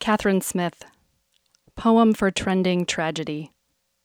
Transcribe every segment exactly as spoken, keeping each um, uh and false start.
Catherine Smith, Poem for Trending Tragedy.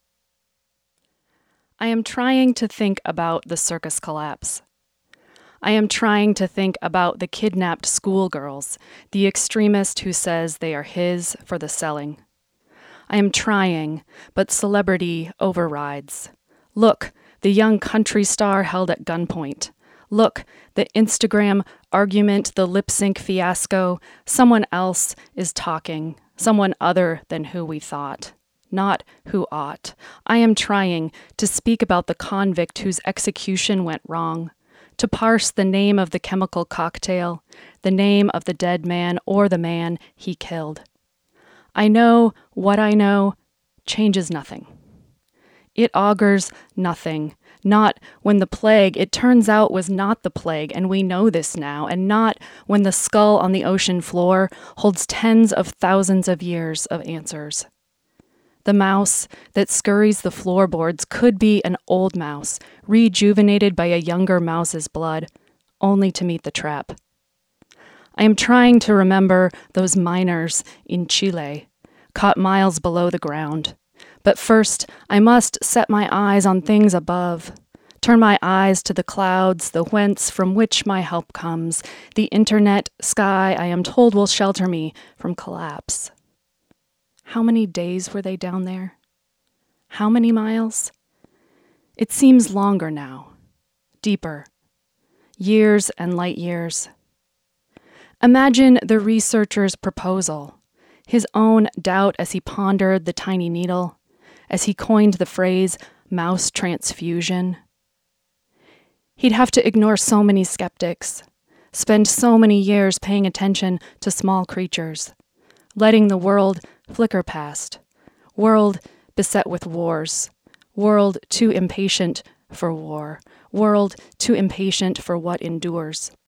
I am trying to think about the circus collapse. I am trying to think about the kidnapped schoolgirls, the extremist who says they are his for the selling. I am trying, but celebrity overrides. Look, the young country star held at gunpoint. Look, the Instagram argument, the lip sync fiasco. Someone else is talking, someone other than who we thought, not who ought. I am trying to speak about the convict whose execution went wrong, to parse the name of the chemical cocktail, the name of the dead man or the man he killed. I know what I know changes nothing. It augurs nothing. Not when the plague, it turns out, was not the plague, and we know this now, and not when the skull on the ocean floor holds tens of thousands of years of answers. The mouse that scurries the floorboards could be an old mouse, rejuvenated by a younger mouse's blood, only to meet the trap. I am trying to remember those miners in Chile, caught miles below the ground. But first, I must set my eyes on things above, turn my eyes to the clouds, the whence from which my help comes, the internet sky I am told will shelter me from collapse. How many days were they down there? How many miles? It seems longer now, deeper, years and light years. Imagine the researcher's proposal, his own doubt as he pondered the tiny needle, as he coined the phrase mouse transfusion. He'd have to ignore so many skeptics, spend so many years paying attention to small creatures, letting the world flicker past, world beset with wars, world too impatient for war, world too impatient for what endures.